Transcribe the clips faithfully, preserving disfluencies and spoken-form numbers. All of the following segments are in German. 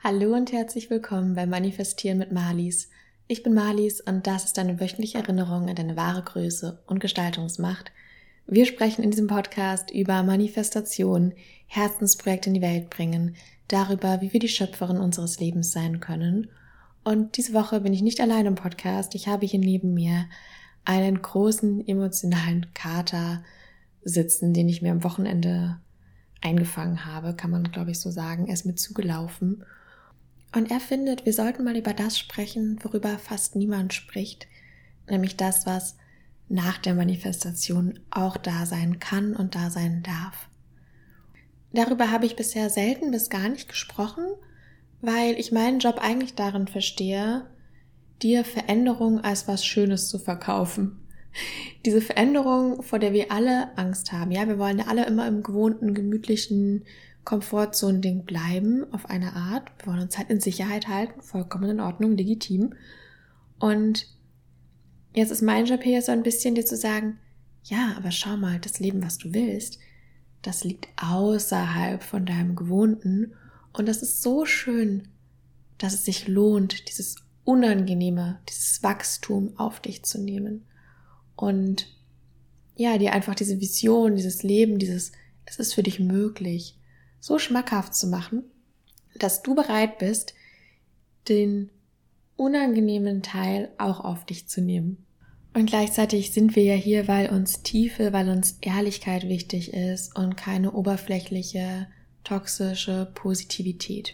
Hallo und herzlich willkommen bei Manifestieren mit Marlies. Ich bin Marlies und das ist deine wöchentliche Erinnerung an deine wahre Größe und Gestaltungsmacht. Wir sprechen in diesem Podcast über Manifestation, Herzensprojekte in die Welt bringen, darüber, wie wir die Schöpferin unseres Lebens sein können. Und diese Woche bin ich nicht allein im Podcast. Ich habe hier neben mir einen großen emotionalen Kater sitzen, den ich mir am Wochenende eingefangen habe, kann man glaube ich so sagen. Er ist mir zugelaufen. Und er findet, wir sollten mal über das sprechen, worüber fast niemand spricht, nämlich das, was nach der Manifestation auch da sein kann und da sein darf. Darüber habe ich bisher selten bis gar nicht gesprochen, weil ich meinen Job eigentlich darin verstehe, dir Veränderung als was Schönes zu verkaufen. Diese Veränderung, vor der wir alle Angst haben. Ja, wir wollen ja alle immer im gewohnten, gemütlichen Komfortzone-Ding bleiben, auf eine Art. Wir wollen uns halt in Sicherheit halten, vollkommen in Ordnung, legitim. Und jetzt ist mein Job hier so ein bisschen dir zu sagen, ja, aber schau mal, das Leben, was du willst, das liegt außerhalb von deinem Gewohnten. Und das ist so schön, dass es sich lohnt, dieses Unangenehme, dieses Wachstum auf dich zu nehmen. Und ja, dir einfach diese Vision, dieses Leben, dieses, es ist für dich möglich, so schmackhaft zu machen, dass du bereit bist, den unangenehmen Teil auch auf dich zu nehmen. Und gleichzeitig sind wir ja hier, weil uns Tiefe, weil uns Ehrlichkeit wichtig ist und keine oberflächliche, toxische Positivität.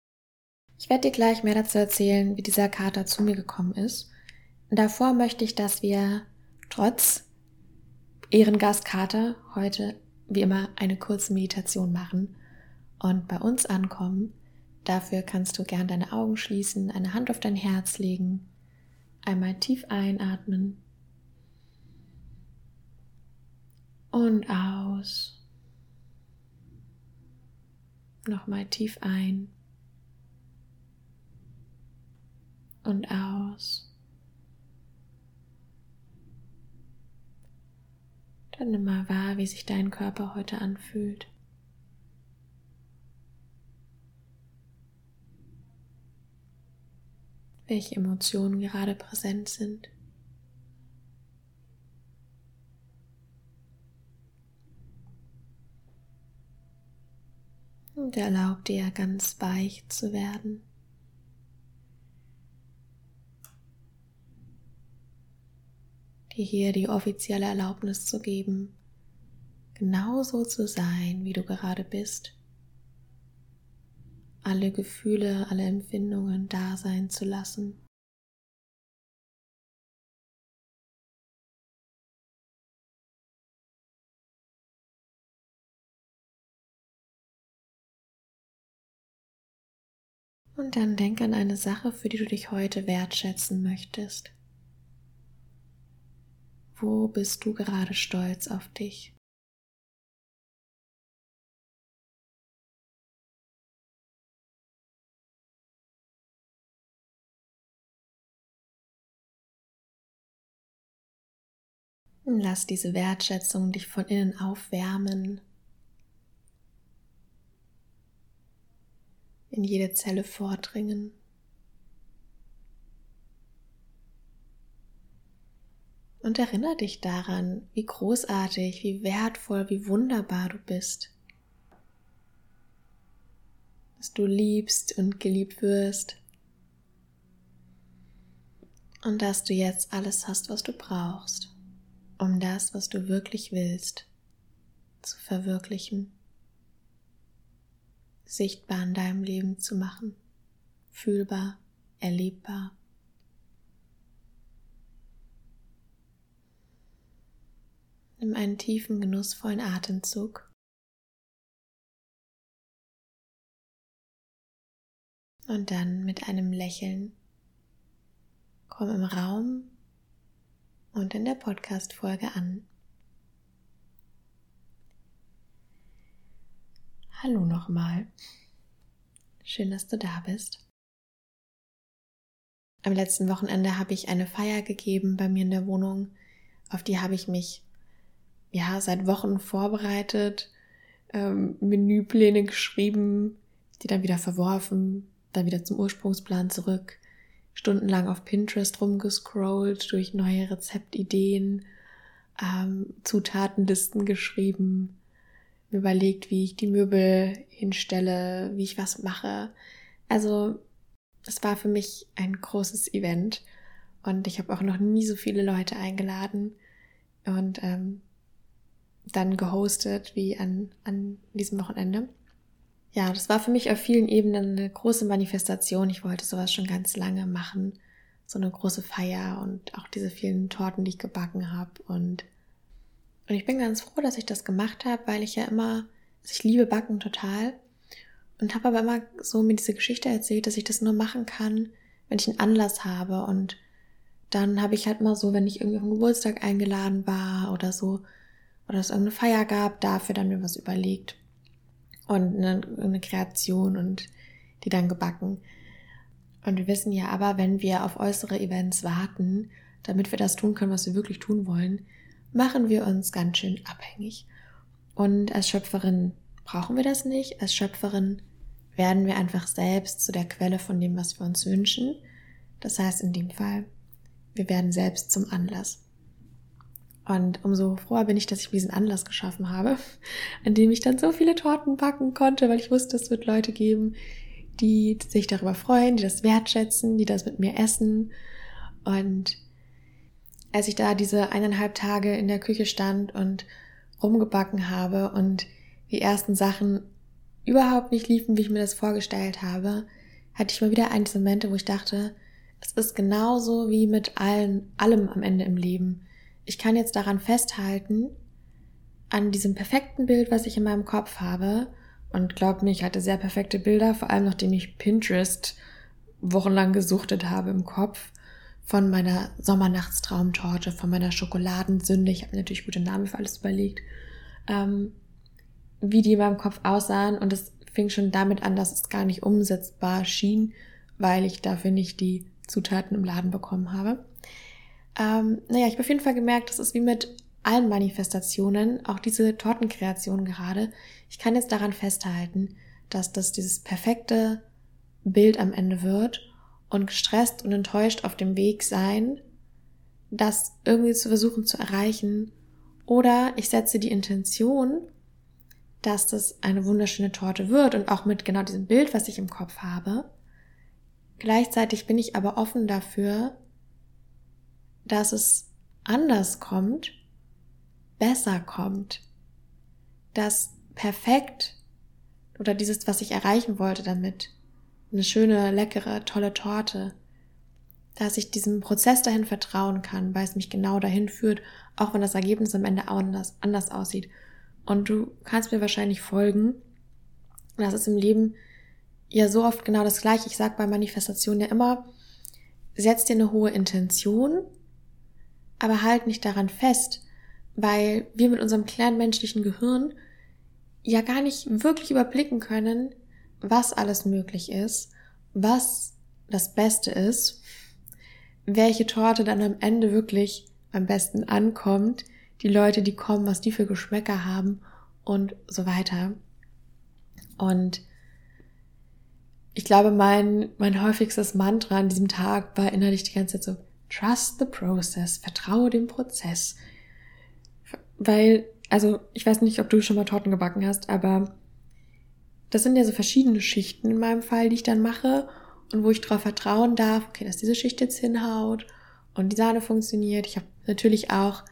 Ich werde dir gleich mehr dazu erzählen, wie dieser Kater zu mir gekommen ist. Und davor möchte ich, dass wir trotz Ehrengast Kater heute wie immer eine kurze Meditation machen und bei uns ankommen. Dafür kannst du gern deine Augen schließen, eine Hand auf dein Herz legen, einmal tief einatmen und aus. Nochmal tief ein und aus. Dann nimm mal wahr, wie sich dein Körper heute anfühlt. Welche Emotionen gerade präsent sind. Und erlaub dir, ganz weich zu werden. Dir hier die offizielle Erlaubnis zu geben, genauso zu sein, wie du gerade bist. Alle Gefühle, alle Empfindungen da sein zu lassen. Und dann denk an eine Sache, für die du dich heute wertschätzen möchtest. Wo bist du gerade stolz auf dich? Und lass diese Wertschätzung dich von innen aufwärmen, in jede Zelle vordringen. Und erinnere dich daran, wie großartig, wie wertvoll, wie wunderbar du bist. Dass du liebst und geliebt wirst. Und dass du jetzt alles hast, was du brauchst, um das, was du wirklich willst, zu verwirklichen, sichtbar in deinem Leben zu machen, fühlbar, erlebbar. Nimm einen tiefen, genussvollen Atemzug und dann mit einem Lächeln komm im Raum und in der Podcast-Folge an. Hallo nochmal. Schön, dass du da bist. Am letzten Wochenende habe ich eine Feier gegeben bei mir in der Wohnung. Auf die habe ich mich ja seit Wochen vorbereitet, ähm, Menüpläne geschrieben, die dann wieder verworfen, dann wieder zum Ursprungsplan zurück, stundenlang auf Pinterest rumgescrollt, durch neue Rezeptideen, ähm, Zutatenlisten geschrieben, mir überlegt, wie ich die Möbel hinstelle, wie ich was mache. Also es war für mich ein großes Event und ich habe auch noch nie so viele Leute eingeladen und ähm, dann gehostet wie an, an diesem Wochenende. Ja, das war für mich auf vielen Ebenen eine große Manifestation. Ich wollte sowas schon ganz lange machen, so eine große Feier und auch diese vielen Torten, die ich gebacken habe. Und, und ich bin ganz froh, dass ich das gemacht habe, weil ich ja immer, also ich liebe Backen total und habe aber immer so mir diese Geschichte erzählt, dass ich das nur machen kann, wenn ich einen Anlass habe. Und dann habe ich halt mal so, wenn ich irgendwie auf einen Geburtstag eingeladen war oder so, oder es irgendeine Feier gab, dafür dann mir was überlegt. Und eine, eine Kreation und die dann gebacken. Und wir wissen ja aber, wenn wir auf äußere Events warten, damit wir das tun können, was wir wirklich tun wollen, machen wir uns ganz schön abhängig. Und als Schöpferin brauchen wir das nicht. Als Schöpferin werden wir einfach selbst zu der Quelle von dem, was wir uns wünschen. Das heißt in dem Fall, wir werden selbst zum Anlass. Und umso froher bin ich, dass ich diesen Anlass geschaffen habe, an dem ich dann so viele Torten backen konnte, weil ich wusste, es wird Leute geben, die sich darüber freuen, die das wertschätzen, die das mit mir essen. Und als ich da diese eineinhalb Tage in der Küche stand und rumgebacken habe und die ersten Sachen überhaupt nicht liefen, wie ich mir das vorgestellt habe, hatte ich mal wieder einige Momente, wo ich dachte, es ist genauso wie mit allen, allem am Ende im Leben. Ich kann jetzt daran festhalten, an diesem perfekten Bild, was ich in meinem Kopf habe. Und glaubt mir, ich hatte sehr perfekte Bilder, vor allem nachdem ich Pinterest wochenlang gesuchtet habe im Kopf, von meiner Sommernachtstraumtorte, von meiner Schokoladensünde. Ich habe mir natürlich gute Namen für alles überlegt, ähm, wie die in meinem Kopf aussahen. Und es fing schon damit an, dass es gar nicht umsetzbar schien, weil ich dafür nicht die Zutaten im Laden bekommen habe. Ähm, naja, ich habe auf jeden Fall gemerkt, das ist wie mit allen Manifestationen, auch diese Tortenkreation gerade. Ich kann jetzt daran festhalten, dass das dieses perfekte Bild am Ende wird und gestresst und enttäuscht auf dem Weg sein, das irgendwie zu versuchen zu erreichen. Oder ich setze die Intention, dass das eine wunderschöne Torte wird und auch mit genau diesem Bild, was ich im Kopf habe. Gleichzeitig bin ich aber offen dafür, dass es anders kommt, besser kommt, dass perfekt oder dieses, was ich erreichen wollte damit, eine schöne, leckere, tolle Torte, dass ich diesem Prozess dahin vertrauen kann, weil es mich genau dahin führt, auch wenn das Ergebnis am Ende anders, anders aussieht. Und du kannst mir wahrscheinlich folgen, das ist im Leben ja so oft genau das Gleiche. Ich sage bei Manifestation ja immer, setz dir eine hohe Intention, aber halt nicht daran fest, weil wir mit unserem kleinen menschlichen Gehirn ja gar nicht wirklich überblicken können, was alles möglich ist, was das Beste ist, welche Torte dann am Ende wirklich am besten ankommt, die Leute, die kommen, was die für Geschmäcker haben und so weiter. Und ich glaube, mein, mein häufigstes Mantra an diesem Tag war innerlich die ganze Zeit so, trust the process, vertraue dem Prozess. Weil, also ich weiß nicht, ob du schon mal Torten gebacken hast, aber das sind ja so verschiedene Schichten in meinem Fall, die ich dann mache und wo ich darauf vertrauen darf, okay, dass diese Schicht jetzt hinhaut und die Sahne funktioniert. Ich habe natürlich auch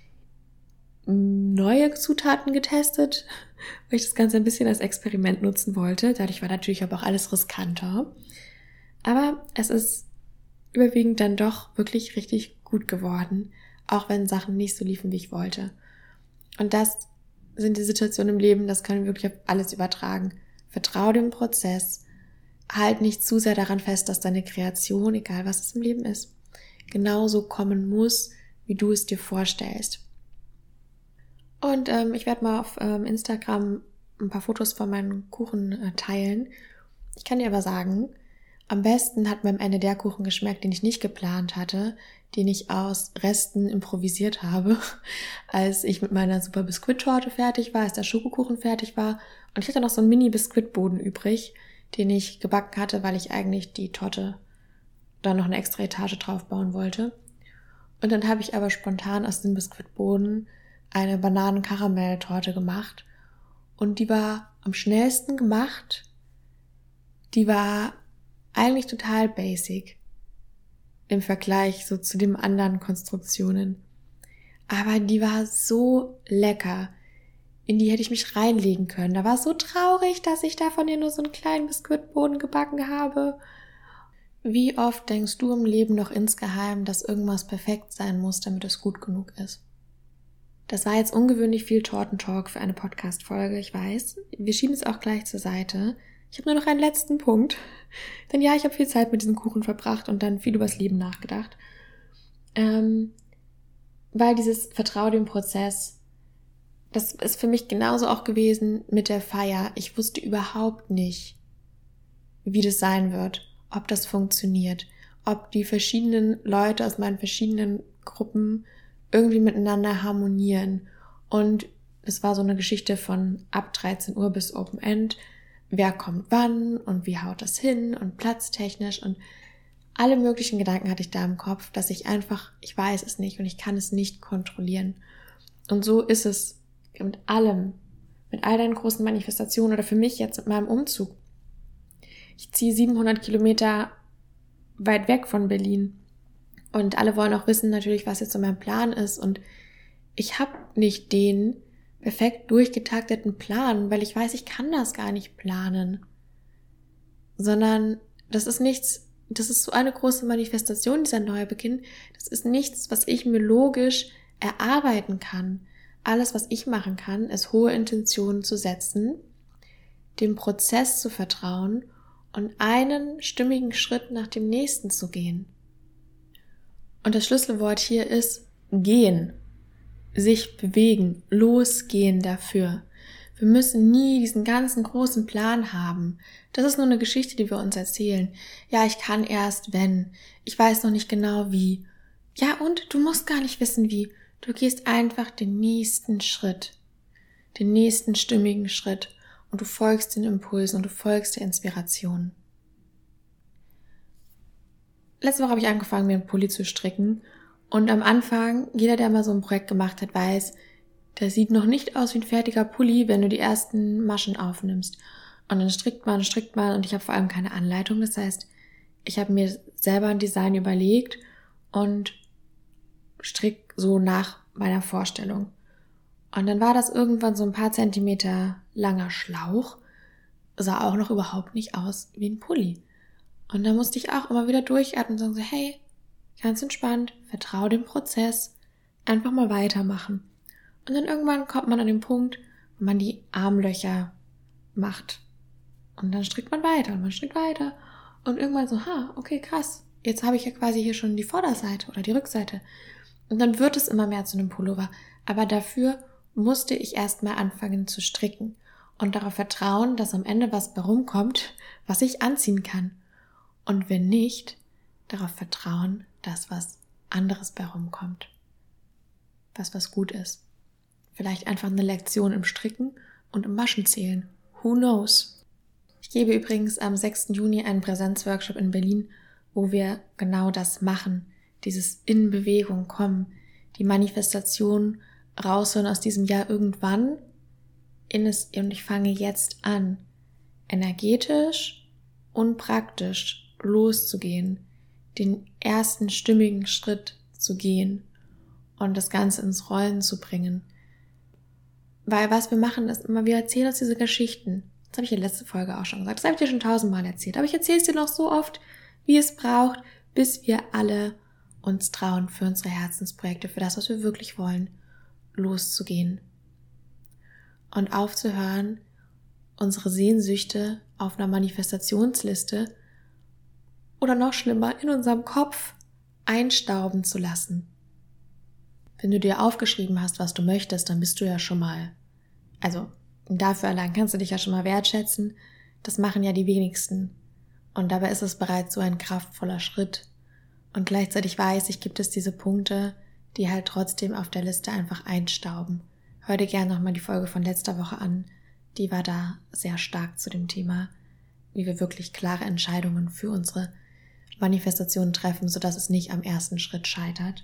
neue Zutaten getestet, weil ich das Ganze ein bisschen als Experiment nutzen wollte. Dadurch war natürlich aber auch alles riskanter. Aber es ist überwiegend dann doch wirklich richtig gut geworden, auch wenn Sachen nicht so liefen, wie ich wollte. Und das sind die Situationen im Leben, das können wir wirklich auf alles übertragen. Vertrau dem Prozess, halt nicht zu sehr daran fest, dass deine Kreation, egal was es im Leben ist, genauso kommen muss, wie du es dir vorstellst. Und ähm, ich werde mal auf ähm, Instagram ein paar Fotos von meinen Kuchen äh, teilen. Ich kann dir aber sagen, am besten hat mir am Ende der Kuchen geschmeckt, den ich nicht geplant hatte, den ich aus Resten improvisiert habe, als ich mit meiner super Biskuittorte fertig war, als der Schokokuchen fertig war. Und ich hatte noch so einen Mini-Biskuitboden übrig, den ich gebacken hatte, weil ich eigentlich die Torte dann noch eine extra Etage drauf bauen wollte. Und dann habe ich aber spontan aus dem Biskuitboden eine Bananen-Karamell-Torte gemacht. Und die war am schnellsten gemacht. Die war eigentlich total basic im Vergleich so zu den anderen Konstruktionen. Aber die war so lecker. In die hätte ich mich reinlegen können. Da war es so traurig, dass ich davon ja nur so einen kleinen Biskuitboden gebacken habe. Wie oft denkst du im Leben noch insgeheim, dass irgendwas perfekt sein muss, damit es gut genug ist? Das war jetzt ungewöhnlich viel Tortentalk für eine Podcast-Folge, ich weiß. Wir schieben es auch gleich zur Seite. Ich habe nur noch einen letzten Punkt. Denn ja, ich habe viel Zeit mit diesem Kuchen verbracht und dann viel übers Leben nachgedacht. Ähm, weil dieses Vertrauen dem Prozess, das ist für mich genauso auch gewesen mit der Feier. Ich wusste überhaupt nicht, wie das sein wird, ob das funktioniert, ob die verschiedenen Leute aus meinen verschiedenen Gruppen irgendwie miteinander harmonieren. Und es war so eine Geschichte von ab dreizehn Uhr bis Open End. Wer kommt wann und wie haut das hin und platztechnisch und alle möglichen Gedanken hatte ich da im Kopf, dass ich einfach, ich weiß es nicht und ich kann es nicht kontrollieren. Und so ist es mit allem, mit all deinen großen Manifestationen oder für mich jetzt mit meinem Umzug. Ich ziehe siebenhundert Kilometer weit weg von Berlin und alle wollen auch wissen natürlich, was jetzt so mein Plan ist und ich habe nicht den perfekt durchgetakteten Plan, weil ich weiß, ich kann das gar nicht planen, sondern das ist nichts, das ist so eine große Manifestation, dieser Neubeginn, das ist nichts, was ich mir logisch erarbeiten kann. Alles, was ich machen kann, ist hohe Intentionen zu setzen, dem Prozess zu vertrauen und einen stimmigen Schritt nach dem nächsten zu gehen. Und das Schlüsselwort hier ist gehen, sich bewegen, losgehen dafür. Wir müssen nie diesen ganzen großen Plan haben. Das ist nur eine Geschichte, die wir uns erzählen. Ja, ich kann erst, wenn. Ich weiß noch nicht genau wie. Ja, und du musst gar nicht wissen wie. Du gehst einfach den nächsten Schritt, den nächsten stimmigen Schritt und du folgst den Impulsen und du folgst der Inspiration. Letzte Woche habe ich angefangen, mir einen Pulli zu stricken und am Anfang, jeder, der mal so ein Projekt gemacht hat, weiß, das sieht noch nicht aus wie ein fertiger Pulli, wenn du die ersten Maschen aufnimmst. Und dann strickt man, strickt man und ich habe vor allem keine Anleitung. Das heißt, ich habe mir selber ein Design überlegt und strick so nach meiner Vorstellung. Und dann war das irgendwann so ein paar Zentimeter langer Schlauch, sah auch noch überhaupt nicht aus wie ein Pulli. Und dann musste ich auch immer wieder durchatmen und sagen so, hey, ganz entspannt, vertraue dem Prozess, einfach mal weitermachen. Und dann irgendwann kommt man an den Punkt, wo man die Armlöcher macht. Und dann strickt man weiter und man strickt weiter. Und irgendwann so, ha, okay, krass, jetzt habe ich ja quasi hier schon die Vorderseite oder die Rückseite. Und dann wird es immer mehr zu einem Pullover. Aber dafür musste ich erstmal anfangen zu stricken und darauf vertrauen, dass am Ende was bei rumkommt, was ich anziehen kann. Und wenn nicht, darauf vertrauen, dass was anderes bei rumkommt. Was was gut ist. Vielleicht einfach eine Lektion im Stricken und im Maschenzählen. Who knows? Ich gebe übrigens am sechsten Juni einen Präsenzworkshop in Berlin, wo wir genau das machen. Dieses in Bewegung kommen, die Manifestation rausholen aus diesem Jahr irgendwann in es, und ich fange jetzt an, energetisch und praktisch loszugehen, den ersten stimmigen Schritt zu gehen und das Ganze ins Rollen zu bringen. Weil was wir machen ist immer, wir erzählen uns diese Geschichten. Das habe ich in der letzten Folge auch schon gesagt. Das habe ich dir schon tausendmal erzählt. Aber ich erzähle es dir noch so oft, wie es braucht, bis wir alle uns trauen, für unsere Herzensprojekte, für das, was wir wirklich wollen, loszugehen. Und aufzuhören, unsere Sehnsüchte auf einer Manifestationsliste oder noch schlimmer, in unserem Kopf einstauben zu lassen. Wenn du dir aufgeschrieben hast, was du möchtest, dann bist du ja schon mal, also dafür allein kannst du dich ja schon mal wertschätzen. Das machen ja die wenigsten. Und dabei ist es bereits so ein kraftvoller Schritt. Und gleichzeitig weiß ich, gibt es diese Punkte, die halt trotzdem auf der Liste einfach einstauben. Hör dir gerne nochmal die Folge von letzter Woche an. Die war da sehr stark zu dem Thema. wie wir wirklich klare Entscheidungen für unsere Manifestationen treffen, sodass es nicht am ersten Schritt scheitert.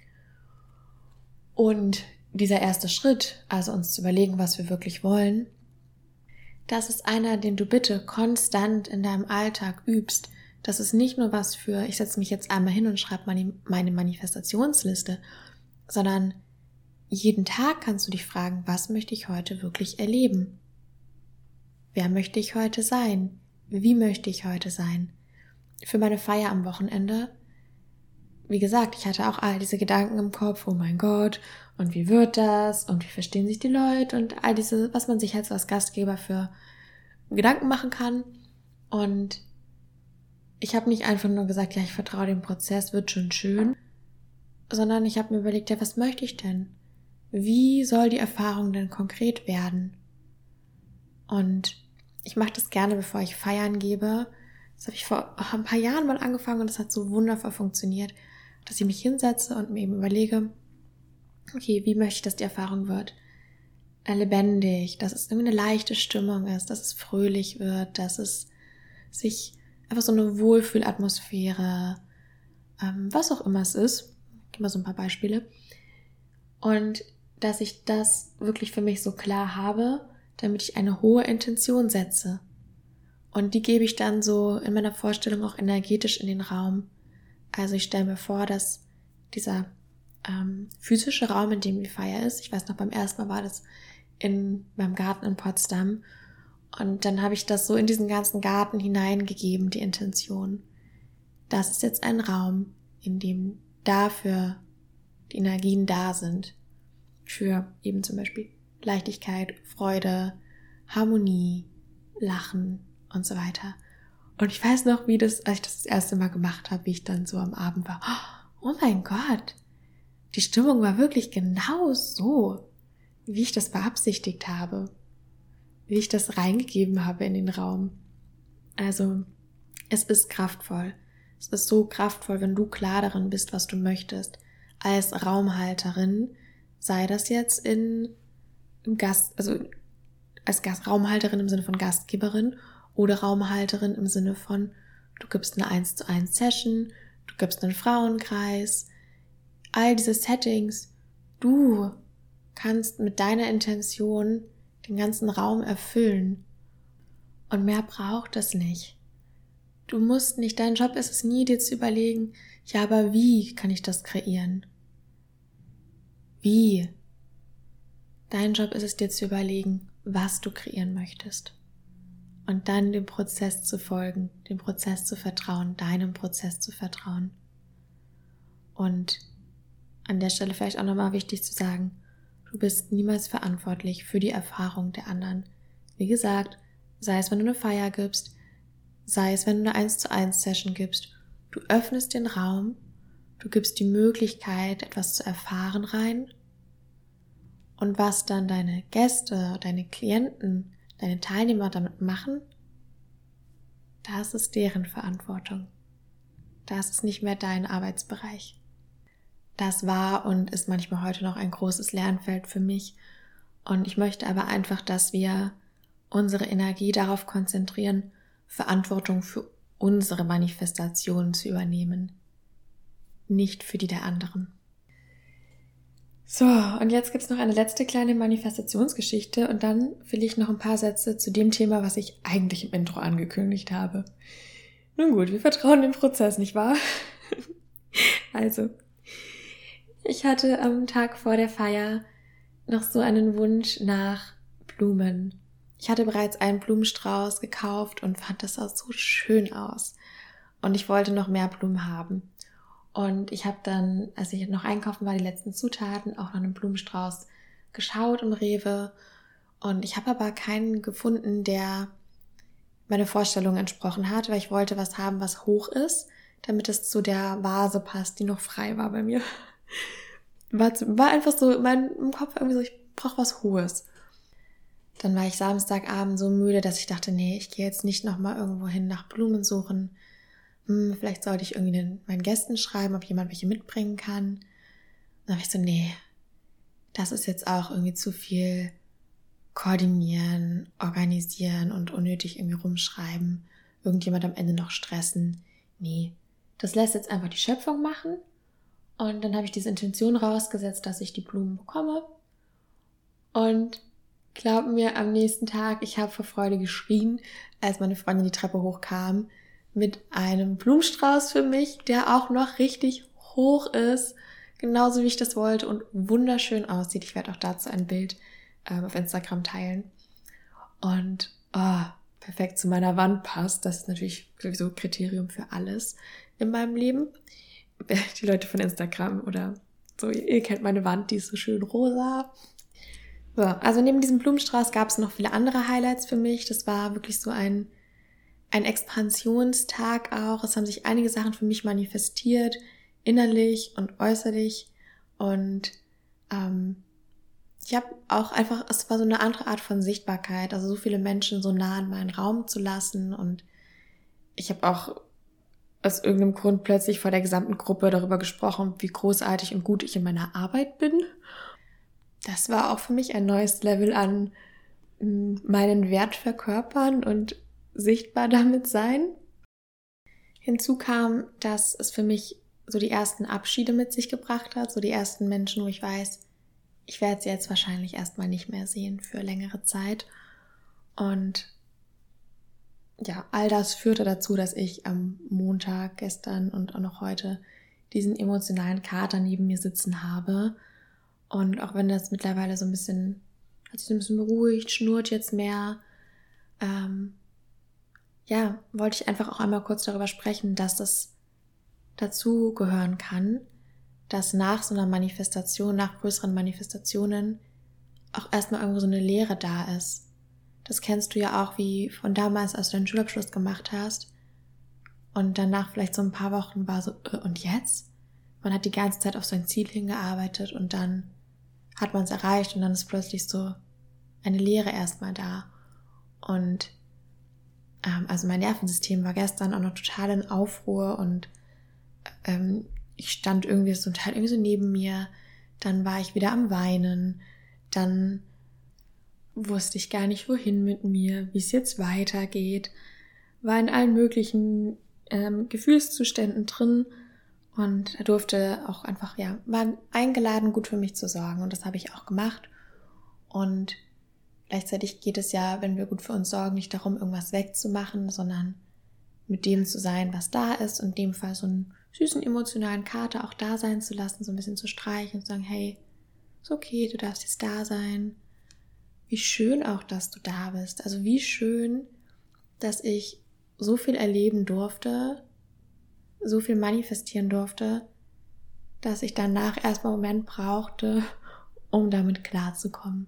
Und dieser erste Schritt, also uns zu überlegen, was wir wirklich wollen, das ist einer, den du bitte konstant in deinem Alltag übst. Das ist nicht nur was für, ich setze mich jetzt einmal hin und schreibe meine Manifestationsliste, sondern jeden Tag kannst du dich fragen, was möchte ich heute wirklich erleben? Wer möchte ich heute sein? Wie möchte ich heute sein? Für meine Feier am Wochenende, wie gesagt, ich hatte auch all diese Gedanken im Kopf, oh mein Gott, und wie wird das? Und wie verstehen sich die Leute? Und all diese, was man sich halt so als Gastgeber für Gedanken machen kann. Und ich habe nicht einfach nur gesagt, ja, ich vertraue dem Prozess, wird schon schön, sondern ich habe mir überlegt, ja, was möchte ich denn? Wie soll die Erfahrung denn konkret werden? Und ich mache das gerne, bevor ich feiern gebe. Das habe ich vor ein paar Jahren mal angefangen und das hat so wundervoll funktioniert, dass ich mich hinsetze und mir eben überlege, okay, wie möchte ich, dass die Erfahrung wird? Lebendig, dass es irgendwie eine leichte Stimmung ist, dass es fröhlich wird, dass es sich einfach so eine Wohlfühlatmosphäre, ähm, was auch immer es ist. Ich gebe mal so ein paar Beispiele. Und dass ich das wirklich für mich so klar habe, damit ich eine hohe Intention setze. Und die gebe ich dann so in meiner Vorstellung auch energetisch in den Raum. Also ich stelle mir vor, dass dieser ähm, physische Raum, in dem die Feier ist, ich weiß noch, beim ersten Mal war das in meinem Garten in Potsdam. Und dann habe ich das so in diesen ganzen Garten hineingegeben, die Intention. Das ist jetzt ein Raum, in dem dafür die Energien da sind. Für eben zum Beispiel Leichtigkeit, Freude, Harmonie, Lachen und so weiter. Und ich weiß noch, wie das, als ich das das erste Mal gemacht habe, wie ich dann so am Abend war. Oh mein Gott, die Stimmung war wirklich genau so, wie ich das beabsichtigt habe. Wie ich das reingegeben habe in den Raum. Also, es ist kraftvoll. Es ist so kraftvoll, wenn du klar darin bist, was du möchtest. Als Raumhalterin, sei das jetzt in, im Gast, also als Gast, Raumhalterin im Sinne von Gastgeberin oder Raumhalterin im Sinne von, du gibst eine eins zu eins Session, du gibst einen Frauenkreis, all diese Settings, du kannst mit deiner Intention den ganzen Raum erfüllen. Und mehr braucht es nicht. Du musst nicht, dein Job ist es nie, dir zu überlegen, ja, aber wie kann ich das kreieren? Wie? Dein Job ist es, dir zu überlegen, was du kreieren möchtest. Und dann dem Prozess zu folgen, dem Prozess zu vertrauen, deinem Prozess zu vertrauen. Und an der Stelle vielleicht auch nochmal wichtig zu sagen, du bist niemals verantwortlich für die Erfahrung der anderen. Wie gesagt, sei es, wenn du eine Feier gibst, sei es, wenn du eine eins zu eins Session gibst, du öffnest den Raum, du gibst die Möglichkeit, etwas zu erfahren rein. Und was dann deine Gäste, deine Klienten, deine Teilnehmer damit machen, das ist deren Verantwortung. Das ist nicht mehr dein Arbeitsbereich. Das war und ist manchmal heute noch ein großes Lernfeld für mich. Und ich möchte aber einfach, dass wir unsere Energie darauf konzentrieren, Verantwortung für unsere Manifestationen zu übernehmen. Nicht für die der anderen. So, und jetzt gibt's noch eine letzte kleine Manifestationsgeschichte und dann will ich noch ein paar Sätze zu dem Thema, was ich eigentlich im Intro angekündigt habe. Nun gut, wir vertrauen dem Prozess, nicht wahr? Also, ich hatte am Tag vor der Feier noch so einen Wunsch nach Blumen. Ich hatte bereits einen Blumenstrauß gekauft und fand das sah so schön aus. Und ich wollte noch mehr Blumen haben. Und ich habe dann, als ich noch einkaufen war, die letzten Zutaten, auch nach einem Blumenstrauß geschaut im Rewe. Und ich habe aber keinen gefunden, der meine Vorstellung entsprochen hat, weil ich wollte was haben, was hoch ist, damit es zu der Vase passt, die noch frei war bei mir. War, war einfach so in meinem Kopf irgendwie so, ich brauche was Hohes. Dann war ich Samstagabend so müde, dass ich dachte, nee, ich gehe jetzt nicht nochmal irgendwo hin nach Blumen suchen. Hm, vielleicht sollte ich irgendwie den, meinen Gästen schreiben, ob jemand welche mitbringen kann. Dann habe ich so, nee, das ist jetzt auch irgendwie zu viel koordinieren, organisieren und unnötig irgendwie rumschreiben, irgendjemand am Ende noch stressen. Nee, das lässt jetzt einfach die Schöpfung machen. Und dann habe ich diese Intention rausgesetzt, dass ich die Blumen bekomme. Und glaub mir, am nächsten Tag, ich habe vor Freude geschrien, als meine Freundin die Treppe hochkam, mit einem Blumenstrauß für mich, der auch noch richtig hoch ist, genauso wie ich das wollte und wunderschön aussieht. Ich werde auch dazu ein Bild ähm, auf Instagram teilen. Und oh, perfekt zu meiner Wand passt. Das ist natürlich sowieso Kriterium für alles in meinem Leben. Die Leute von Instagram oder so, ihr kennt meine Wand, die ist so schön rosa. So, also neben diesem Blumenstrauß gab es noch viele andere Highlights für mich. Das war wirklich so ein, ein Expansionstag auch. Es haben sich einige Sachen für mich manifestiert, innerlich und äußerlich. Und ähm, ich habe auch einfach, es war so eine andere Art von Sichtbarkeit, also so viele Menschen so nah in meinen Raum zu lassen. Und ich habe auch aus irgendeinem Grund plötzlich vor der gesamten Gruppe darüber gesprochen, wie großartig und gut ich in meiner Arbeit bin. Das war auch für mich ein neues Level an meinen Wert verkörpern und sichtbar damit sein. Hinzu kam, dass es für mich so die ersten Abschiede mit sich gebracht hat, so die ersten Menschen, wo ich weiß, ich werde sie jetzt wahrscheinlich erstmal nicht mehr sehen für längere Zeit. Und ja, all das führte dazu, dass ich am Montag, gestern und auch noch heute diesen emotionalen Kater neben mir sitzen habe. Und auch wenn das mittlerweile so ein bisschen, hat sich so ein bisschen beruhigt, schnurrt jetzt mehr, ähm, ja, wollte ich einfach auch einmal kurz darüber sprechen, dass das dazu gehören kann, dass nach so einer Manifestation, nach größeren Manifestationen auch erstmal irgendwo so eine Leere da ist. Das kennst du ja auch wie von damals, als du deinen Schulabschluss gemacht hast und danach vielleicht so ein paar Wochen war so, äh, und jetzt? Man hat die ganze Zeit auf sein Ziel hingearbeitet und dann hat man es erreicht und dann ist plötzlich so eine Leere erstmal da. Und ähm, also mein Nervensystem war gestern auch noch total in Aufruhr und ähm, ich stand irgendwie so ein Teil irgendwie so neben mir, dann war ich wieder am Weinen, dann wusste ich gar nicht, wohin mit mir, wie es jetzt weitergeht, war in allen möglichen ähm, Gefühlszuständen drin und er durfte auch einfach, ja, war eingeladen, gut für mich zu sorgen und das habe ich auch gemacht. Und gleichzeitig geht es ja, wenn wir gut für uns sorgen, nicht darum, irgendwas wegzumachen, sondern mit dem zu sein, was da ist und in dem Fall so einen süßen emotionalen Kater auch da sein zu lassen, so ein bisschen zu streichen und zu sagen, hey, ist okay, du darfst jetzt da sein. Wie schön auch, dass du da bist. Also wie schön, dass ich so viel erleben durfte, so viel manifestieren durfte, dass ich danach erstmal einen Moment brauchte, um damit klarzukommen.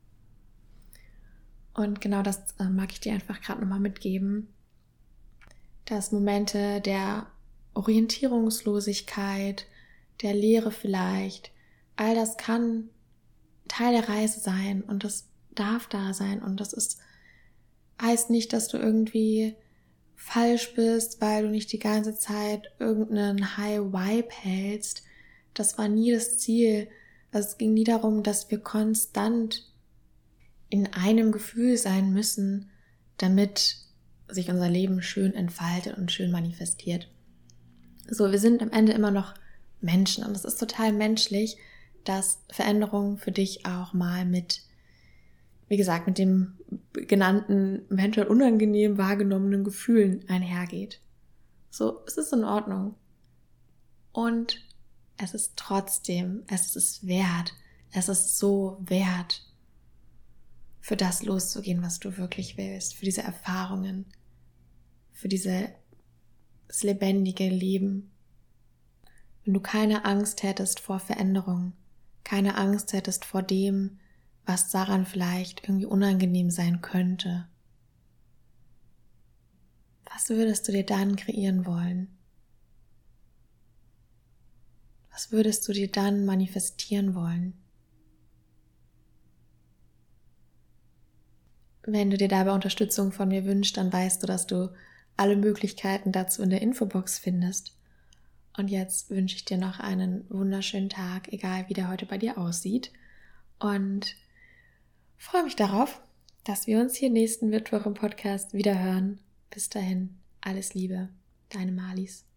Und genau das äh, mag ich dir einfach gerade nochmal mitgeben, dass Momente der Orientierungslosigkeit, der Leere vielleicht, all das kann Teil der Reise sein und das darf da sein und das ist, heißt nicht, dass du irgendwie falsch bist, weil du nicht die ganze Zeit irgendeinen High Vibe hältst. Das war nie das Ziel. Also es ging nie darum, dass wir konstant in einem Gefühl sein müssen, damit sich unser Leben schön entfaltet und schön manifestiert. So, wir sind am Ende immer noch Menschen und es ist total menschlich, dass Veränderung für dich auch mal mit, wie gesagt, mit dem genannten, eventuell unangenehm wahrgenommenen Gefühlen einhergeht. So, es ist in Ordnung. Und es ist trotzdem, es ist es wert, es ist so wert, für das loszugehen, was du wirklich willst, für diese Erfahrungen, für diese, das lebendige Leben. Wenn du keine Angst hättest vor Veränderung, keine Angst hättest vor dem, was daran vielleicht irgendwie unangenehm sein könnte, was würdest du dir dann kreieren wollen? Was würdest du dir dann manifestieren wollen? Wenn du dir dabei Unterstützung von mir wünschst, dann weißt du, dass du alle Möglichkeiten dazu in der Infobox findest. Und jetzt wünsche ich dir noch einen wunderschönen Tag, egal wie der heute bei dir aussieht. Und freue mich darauf, dass wir uns hier nächsten Mittwoch im Podcast wieder hören. Bis dahin, alles Liebe, deine Marlies.